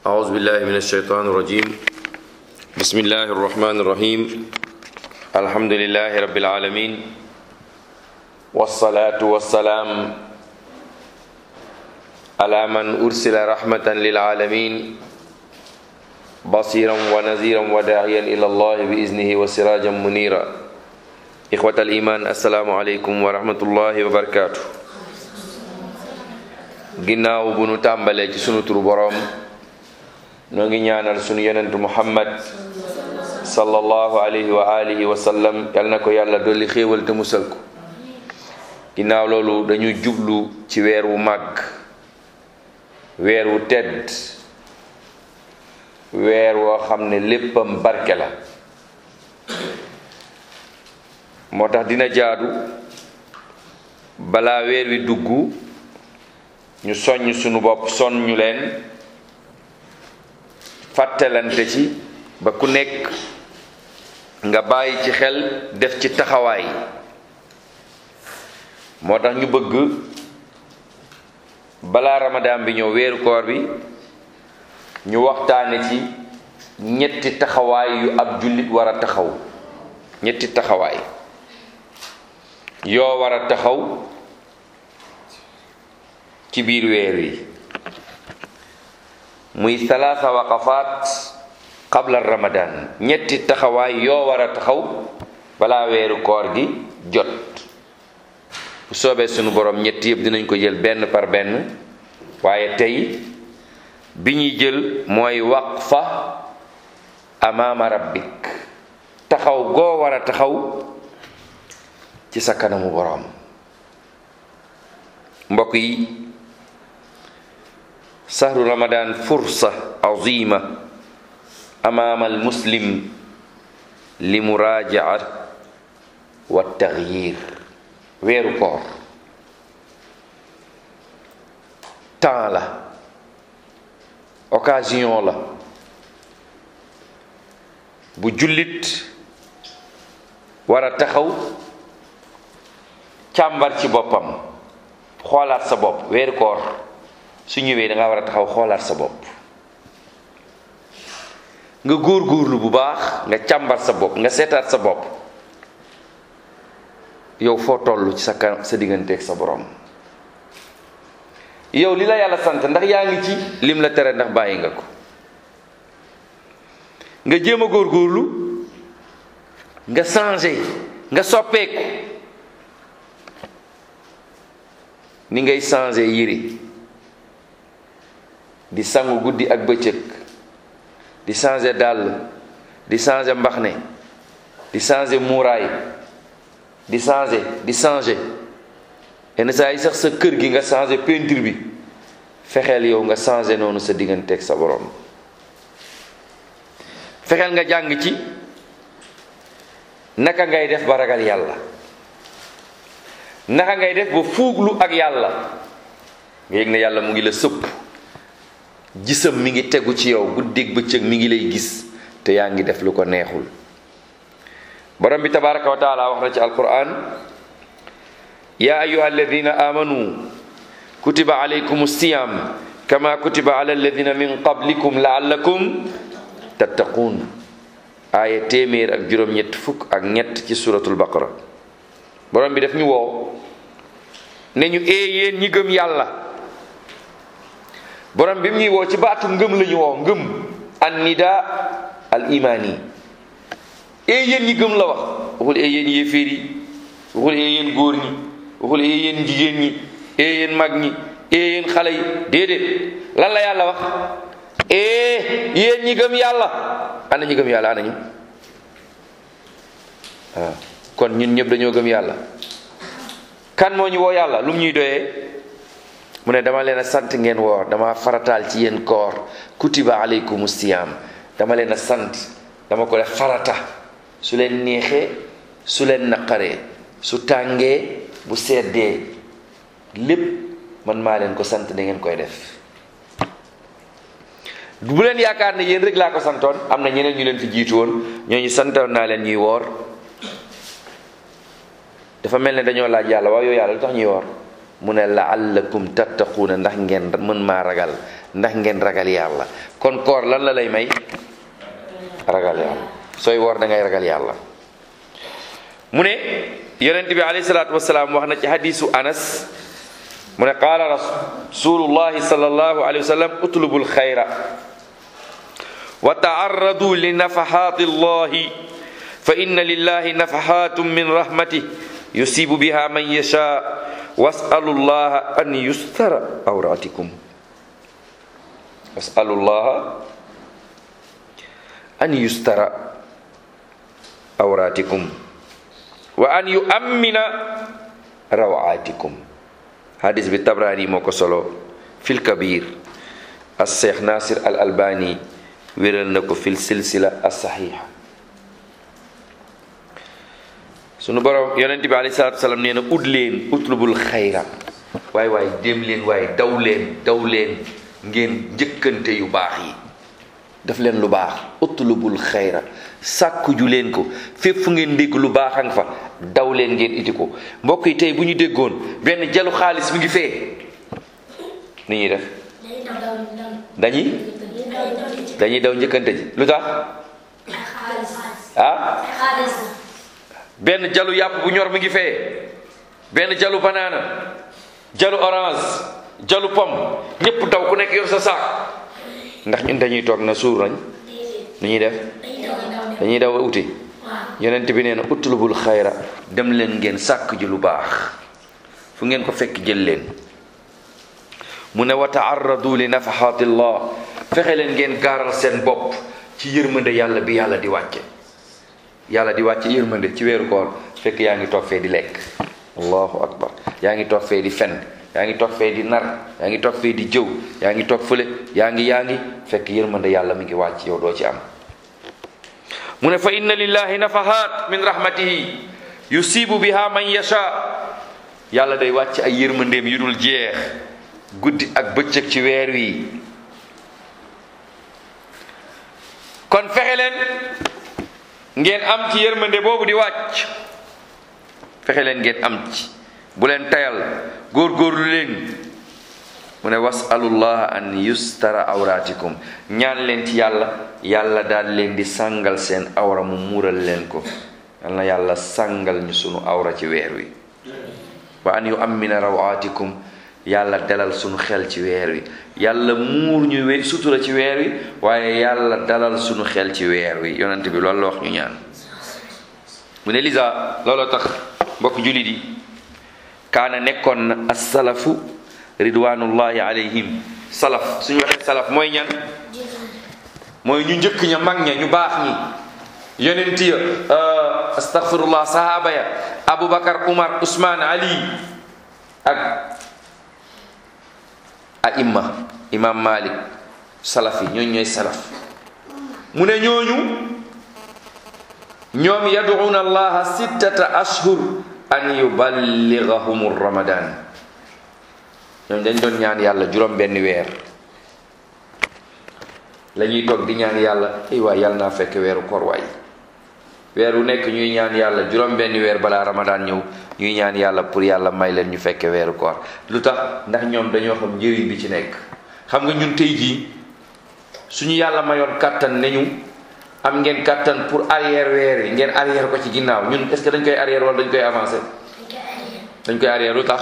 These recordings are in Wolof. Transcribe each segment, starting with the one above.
أعوذ بالله من الشيطان الرجيم بسم الله الرحمن الرحيم الحمد لله رب العالمين والصلاة والسلام على من أرسل رحمة للعالمين بصيرا ونذيرا وداعيا إلى الله بإذنه وسراجا منيرا إخوة الإيمان السلام عليكم ورحمة الله وبركاته ginnaaw bu nu tàmbalee ci sunu turu boroom noo ngi ñaanal sunu yonentu muhammad sallallahu alayhi wa alihi wa sallam yal na ko yàlla dolli xéewal te musal ko ginnaaw loolu dañu jublu ci weer wu màgg weer wu tedd weer woo xam ne léppam barke la moo tax dina jaadu balaa weer wi dugg ñu soññ sunu bopp soññu leen fàttalante ci ba ku nekk nga bàyyi ci xel def ci taxawaay moo tax ñu bëgg balaa ramadaan bi ñëw weeru koor bi ñu waxtaane ci ñetti taxawaay yu ab jullit war a taxaw ñetti taxawaay yoo war a taxaw ci biir weer wi muy salaasa waqafaat qabla ramadan ñetti taxawaay yoo war a taxaw balaa weeru koor gi jot bu soobee sunu borom ñetti yëpp dinañ ko jël benn par benn waaye tey bi ñuy jël mooy waqfa amaama rabbik taxaw goo war a taxaw ci sa kanamu borom mbokk yi sahru ramadan fursa azima amaama almuslim li murajaa wa taxyir weeru koor temps la occasion la bu jullit war a taxaw càmbar ci boppam xoolaat sa bopp weeru koor su ñëwee da nga war a taxaw xoolaat sa bopp nga góorgóorlu bu baax nga càmbar sa bopp nga seetaat sa bopp yow foo toll ci sa digganteeg sa borom yow li la yàlla sant ndax yaa ngi ci lim la tere ndax bàyyi nga ko nga jéem a góorgóorlu nga changé nga soppeeku ni ngay changé yére di sangu guddi ak bëccëg di changé dàll di changé mbaxne di changé muuraay di changé yenn saa yi sax sa kër gi nga changé peinture bi fexeel yow nga changé noonu sa digganteeg sa borom fexeel nga jàng ci naka ngay def ba ragal yàlla naka ngay def ba fuuglu ak yàlla nga yëg ne yàlla mu ngi la sëpp gisam mi ngi tegu ci yow guddeeg bëccëg mi ngi lay gis te yaa ngi def lu ko neexul borom bi tabaraka wa taala wax na ci alquran ya ayuha alladina amanu kutiba alaykum siyam kama kutiba ala alladina min qablikum laallakum tattaqun aaya téeméer ak juróom-ñett fukk ak ñett ci suratul baqara borom bi daf ñu woo ne ñu yéen ñi gëm yàlla borom bi mu ñuy woo ci baatu ngëm la ñu woo ngëm an nida al imani yéen ñi gëm la wax waxul yéen yéeféer yi waxul yéen góor ñi waxul yéen jigéen ñi yéen mag ñi yéen xale yi déedéet lan la yàlla wax yéen ñi gëm yàlla ana ñi gëm yàlla ana ñu waaw kon ñun ñëpp dañoo gëm yàlla kan moo ñu woo yàlla lu mu ñuy doyee mu ne dama leen a sant ngeen woor dama farataal ci yéen koor kutiba alaykumu siyam dama leen a sant dama ko def farata su leen neexee su leen naqaree su tàngee bu seddee lépp man maa leen ko sant da ngeen koy def bu leen yaakaar ne yéen rek laa ko santoon am na ñeneen ñu leen fi jiitu woon ñooñu santoon naa leen ñuy woor dafa mel ne dañoo laaj yàlla waaw yow yàlla lu tax ñuy woor mu ne la'allakum tattaquuna ndax ngeen mën maa ragal ndax ngeen ragal yàlla. kon koor lan la lay may? ragal yàlla. sooy woor da ngay ragal yàlla. mu ne yonent bi alayhi salaatu wasalaam wax na ci hadisu Anas mu ne qaala rasulullahi sallallahu alayhi wa sallam utlubul xayra wa taarradu li nafahaati llahi fa inna lillahi nafahatum min rahmatih yusibu biha man yasha wasalu llaha an yustara awratikum wasalu llaha an yustara awratikum wa an yu'ammina rawatikum. hadis bi Tabrani moo ko solo fil kabir as Cheikh Nasir al Albani wéral na ko fil silsila as saxiixa. sunu borom yonent bi alayhi salaatu wasalaam nee na ut leen utlubul xayra waay dem leen waaye daw leen ngeen njëkkante yu baax yi. daf leen lu baax utlubul xayra sàkku ju leen ko fépp fu ngeen dégg lu baax a nga fa daw leen ngeen iti ko. mbokk yi tey bu ñu déggoon benn jalu xaalis mi ngi fee ni ñuy def dañuy daw njëkkante ji. lu tax? benn jalu yàpp bu ñor mi ngi fee, benn jalu banaana, jalu orange, jalu pomme, ñépp daw ku nekk yor sa saak. ndax ñun dañuy toog na suur nañ lu ñuy def? dañuy daw uti. yonent bi nee na utlubul xayra dem leen ngeen sàkk ji lu baax fu ngeen ko fekk jël leen. mu ne wa taarradu li nafahatillah fexe leen ngeen gaaral seen bopp ci yërmande yàlla bi yàlla di wàcce. yàlla di wàcce yërmande ci weeru koor fekk yaa ngi toog fee di lekk. allahu akbar. yaa ngi toog fee di fen, yaa ngi toog fee di nar, yaa ngi toog fee di jëw, yaa ngi toog fële yaa ngi fekk yërmande yàlla mi ngi wàcc yow doo ci am. mu ne fa inna lillahi nafahaat min rahmatihi yusibu biha man yasha. yàlla day wàcc ay yërmandeem yu dul jeex guddi ak bëccëg ci weer wi. kon fexe leen ngeen am ci yërmande boobu di wàcc. fexe leen ngeen am ci, bu leen tayal, góorgóorlu leen. mu ne wasalullaha an yustara awratikum ñaan leen ci yàlla daal leen di sàngal seen awra mu muural leen ko. yal na yàlla sàngal ñu sunu awra ci weer wi. wa an yu'ammina rawatikum yàlla dalal sunu xel ci weer wi. yàlla muur ñu sutura ci weer wi waaye yàlla dalal sunu xel ci weer wi. yonent bi loolu la wax ñu ñaan. mu ne lisa looloo tax mbokk jullit yi kaana nekkoon na as-salafu ridwanullahi alayhim. salaf suñu waxee salaf mooy ñan? mooy ñu njëkk ña, mag ña, ñu baax ñi, yonent ya, astaghfirullah, sahaaba ya, Abubakar, Umar, Usman, Ali ak aimma, imam Malik, salaf yi ñooñu ñooy salaf. mu ne ñoom yad'una allaha sittata ashhur an yuballighahum ramadan. ñoom dañ doon ñaan yàlla juróom benn weer la ñuy toog di ñaan yàlla ay waay yàlla naa fekk weeru koor waay. weer wu nekk ñuy ñaan yàlla juróom benn weer balaa ramadan ñëw ñuy ñaan yàlla pour yàlla may leen ñu fekke weeru koor. lu tax? ndax ñoom dañoo xam njëriñ bi ci nekk. xam nga ñun tey jii suñu yàlla mayoon kàttan ne ñu am ngeen kàttan pour arrière weer yi ngeen arrière ko ci ginnaaw, ñun est-ce que dañ koy arrière wala dañ koy avancer? dañ koy arrière. lu tax?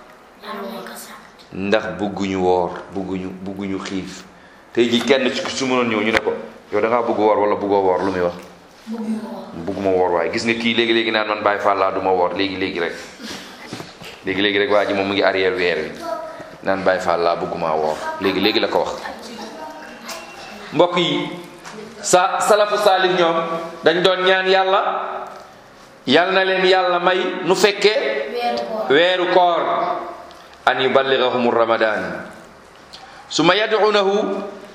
ndax bugguñu woor, bugguñu xiif. tey jii kenn su mënoon ñëw ñu ne ko yow da ngaa bugg woor wala buggoo woor, lu muy wax? bugguma woor. waaye gis nga kii léegi naan man Baay Faal laa du ma woor léegi rek waa ji moom mu ngi arrière weer wi naan Baay Faal laa bugguma woor léegi la ko wax. mbokk yi salafu saalih ñoom dañ doon ñaan yàlla yal na leen yàlla may nu fekkee weeru koor. an yuballighahum ramadan summa yad'unahu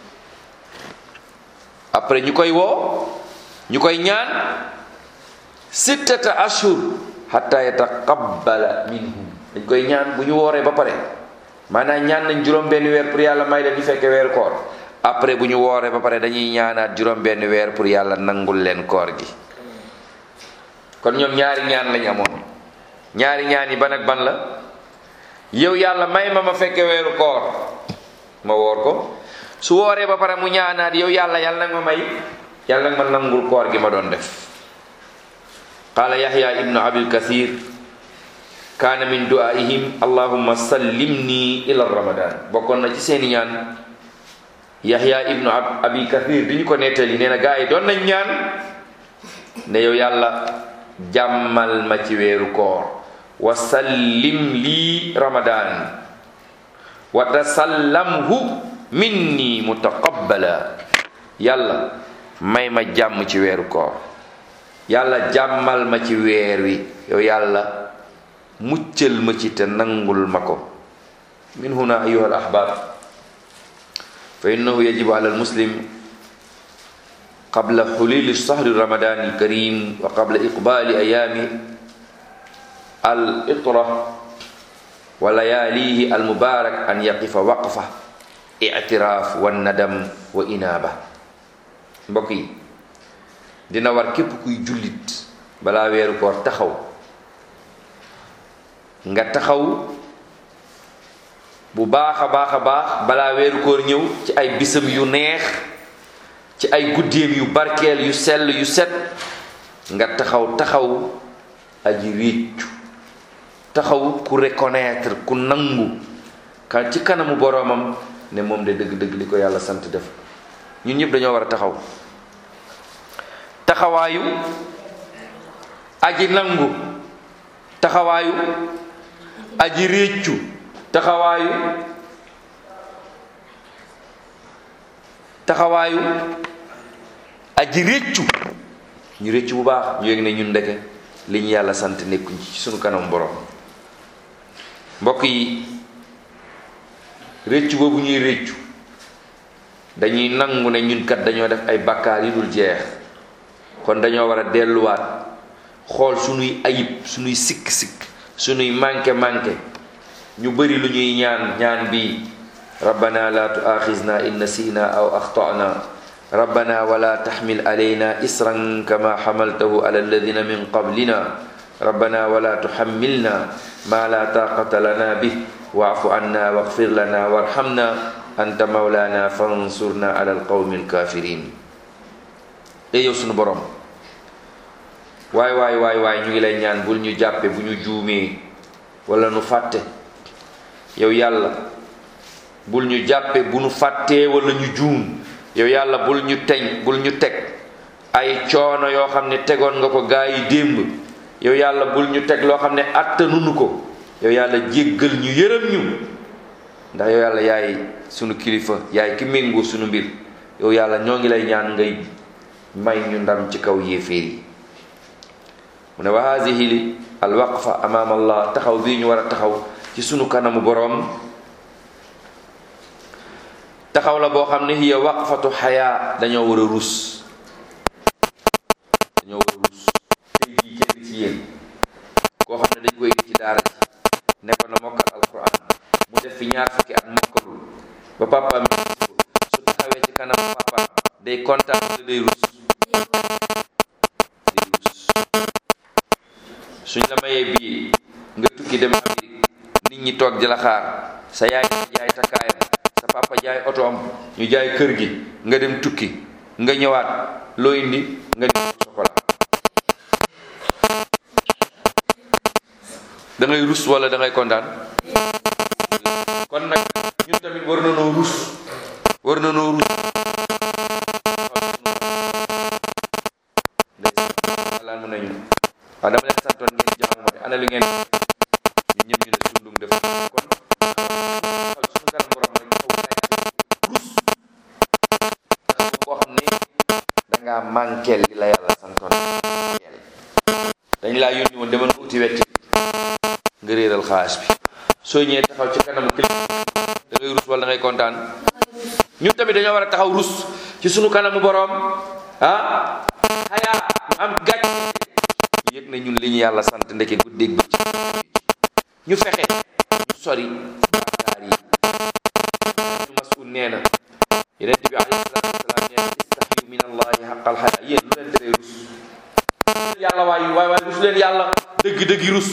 après ñu koy woo ñu koy ñaan sittata ashhur hatta yataqabbala minhum. dañ koy ñaan bu ñu wooree ba pare, maanaam ñaan nañ juróom benn weer pour yàlla may leen ñu fekkee weeru koor. après bu ñu wooree ba pare dañuy ñaanaat juróom benn weer pour yàlla nangul leen koor gi. kon ñoom ñaari ñaan lañ amoon. ñaari ñaan yi ban ak ban la? yow yàlla may ma fekke weeru koor ma woor ko. su wooree ba pare mu ñaanaat yow yàlla yàlla nag ma may yàlla nag ma nangul koor gi ma doon def. qaala Yahya ibnu Abil Kathir kaana min du'aihim allahumma sallimni ila ramadan. bokkoon na ci seeni ñaan. Yahya ibnu Abi Kathir di ñu ko nettali nee na gaa yi doon nañ ñaan ne yow yàlla jàmmal ma ci weeru koor wa sallim lii ramadan wa tasallamhu minni mutaqabbala. yàlla may ma jàmm ci weeru koor, yàlla jàmmal ma ci weer wi, yow yàlla muccal ma ci te nangul ma ko. min huna ayuha al ahbab fa innahu yajibu ala al muslim qabla hululi shahri ramadan al karim wa qabla iqbali ayami al itra wa layalihi al mubarak an yaqifa waqfa i'tiraf wa nadam wa inaba. mbokk yi, dina war képp kuy jullit balaa weeru koor taxaw nga taxaw bu baax a baax a baax balaa weeru koor ñëw ci ay bisam yu neex, ci ay guddeem yu barkeel yu sell yu set, nga taxaw aji réccu, taxaw ku reconnaître, ku nangu ka ci kanamu boroomam ne moom de dëgg-dëgg li ko yàlla sant def. ñun ñëpp dañoo war a taxawaayu aji nangu, taxawaayu aji réccu, taxawaayu aji réccu. ñu réccu bu baax, ñu yëg ne ñun ndeke li ñu yàlla sant nekkuñ ci sunu kanam borom. mbokk yi, réccu boobu ñuy réccu dañuy nangu ne ñun kat dañoo def ay bakkaar yu dul jeex, kon dañoo war a delluwaat xool sunuy ayib, sunuy sikk-sikk, sunuy manqué ñu bari lu ñuy ñaan bi rabbana la tu'akhizna in nasina aw akhtana rabbana wala tahmil alayna isran kama hamaltahu ala alladhina min qablina rabbana wala tuhammilna ma la taqata lana bih wa'fu anna waghfir lana warhamna anta mawlana fansurna ala alqawmi alkafirin. yow sunu borom, waay ñu ngi lay ñaan bul ñu jàppe bu ñu juumee wala nu fàtte. yow yàlla bul ñu jàppe bu nu fàttee wala ñu juum. yow yàlla bul ñu teg ay coono yoo xam ne tegoon nga ko gaa yi démb. yow yàlla bul ñu teg loo xam ne attanunu ko. yow yàlla jéggal ñu, yërëm ñu, ndax yow yàlla yaay sunu kilifa, yaay ki méngoo sunu mbir. yow yàlla ñoo ngi lay ñaan ngay may ñu ndam ci kaw yéeféer yi. mu ne wa haadihi al waqfa amaam allah, taxaw bii ñu war a taxaw ci sunu kanamu boroom, taxaw la boo xam ne hiya waqfatu xayaa. dañoo war a rus, tey jii kenn ci yéen koo xam ne dañ koy indi ci daara ji ne ko na mokkal alquran, mu def fi ñaar fukki at mokkalul ba papa mi su taxawee ci kanam papa day kontaan wala day rus? suñ la mayee bii nga tukki dem Amérique, nit ñi toog di la xaar, sa yaay jaay takkaayam, sa papa jaay oto am, ñu jaay kër gi, nga dem tukki, nga ñëwaat, loo indi nga di chocolat. da ngay rus wala da ngay kontaan? kon nag ñun tamit war na noo rus. waaw dama leen santoon ngeen jaamu ma de ana lu ngeen ñun ñëpp ñu ne sundum def kon suñu kanam borom rek rus koo xam ne dangaa manqueel li la yàlla santoon. dañ laa yónni woon demal uti wecc nga réeral xaalis bi, soo ñëwee taxaw ci kanamu kilifa da ngay rus wala da ngay kontaan? ñun tamit dañoo war a taxaw rus ci suñu kanamu borom xayaa ñu am gàcc yëg na ñun li ñu yàlla sant ndeke guddeeg bëccëg ñu fexe ñu sori bàkkaar yi. ñu Mas'ud nee na Yonent bi alayhi salaatu wasalaam nee na istahyu min allahi haqqal hayaa. yéen lu leen teree rus yàlla waay rus leen yàlla dëgg-dëggi rus.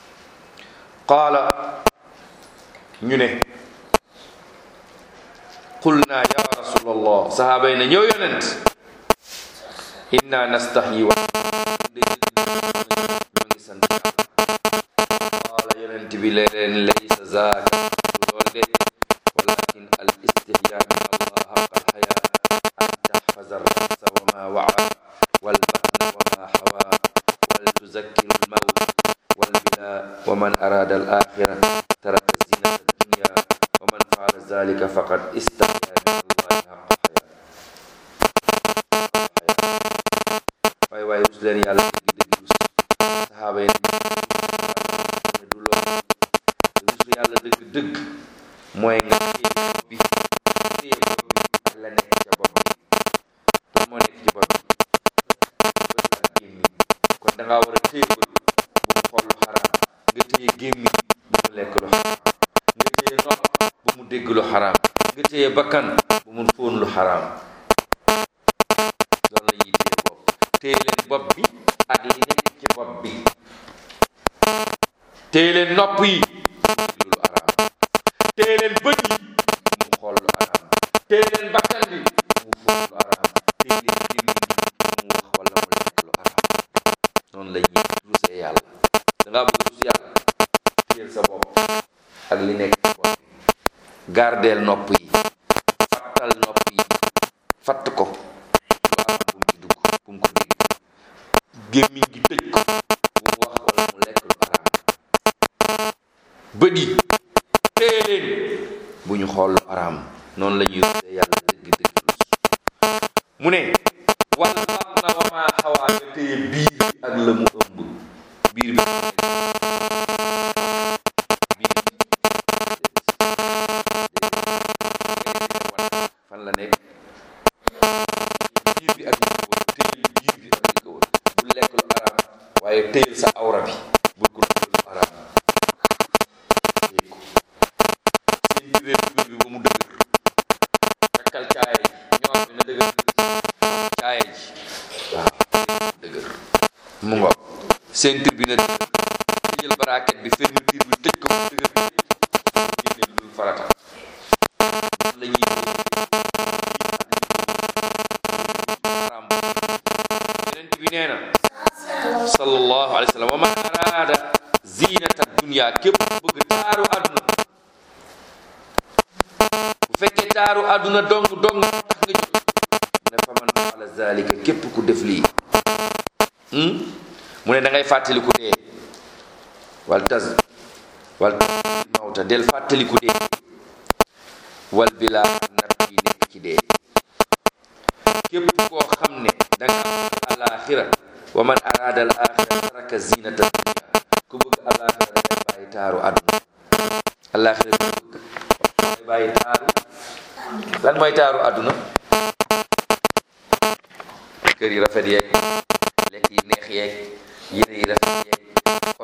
qaala ñu ne qulna ya rasulallah, sahaaba yi ne ñëw yonent, inna nastahyi wa ñu ngi sant qaala yonent bi leen laysa zaaka lool de walakin al istihya min allah haqqa al haya an tahfaza ar-ra'sa wa ma wa'a wal batna wa ma hawa wal tuzakkiru al mawt wal bila wa man arada al akhirah taraka zinata ad-dunya wa man fa'ala dhalika faqad istahya min allah haqqa al haya. waaye rus leen yàlla dëgg rus saxaaba yi ne du loolu rus yàlla dëgg mooy nga téye bopp bi ak la nekk ca bopp bi te moo nekk ci bopp bi bët ak gémmiñ kon da ngaa war a téye bët bu mu xool lu xaraam, nga téye gémmiñ bu mu lekk lu xaraam, nga téye nopp bu mu dégg lu xaraam, nga téye bakkan bu mu fóon lu xaraam. loolu la ñuy téye bopp, téye leen bopp bi ak li nekk ci bopp bi, téye leen nopp yi bu lu araam, téye leen bët yi mu xool lu araam, téye leen bakkan bi mu fóon lu araam, téye leen gémmiñ mu wax wala mu lekk lu araam. noonu la ñuy rusee yàlla. dangaa bëgg rus yàlla, téyel sa bopp ak li nekk ci bopp bi, gardeel nopp yi, fattal nopp yi, fatt ko gémmiñ gi tëj ko bu mu wax wala mu lekk lu araam. bët yi téye leen bu ñu xool lu araam. noonu la ñuy rusee yàlla dëgg rus. mu ne wal batna wa ma xawaa, nga téye biir bi ak la mu ëmb. biir bi fan la nekk? biir bi ak li ko wër, téye biir bi ak li ko wër. bul lekk lu araam, waaye téyel sa awra bi bul ko lekk lu araam. téye ko seen biir bi ba mu dëgër, takkal caaya ji ñoo xam ne dëgër caaya ji waaw dëgër mu ngo seen tur bi na tëjal baraket bi fermeture bi tëj ko mu dëgër génne lu dul farata. la ñuy yonent bi nee na sallallahu alayhi wa sallam, wa man araada zinata dunya, képp ku bëgg taaru àdduna, bu fekkee taaru àdduna dong tax nga jóg, ne fa man faala zalika, képp ku def lii mu ne da ngay fàttaliku dee, wal mawta, del fàttaliku dee, wal bila natt yi nekk ci dee. képp koo xam ne da nga am alaxira, wa man araada al axira taraka zinata dunya, ku bëgg alaxira da ngay bàyyi taaru àdduna. alaxira ku bëgg da ngay bàyyi taaru. lan mooy taaru àdduna? kër yi rafet yeeg, lekk yi neex yeeg, yére yi rafet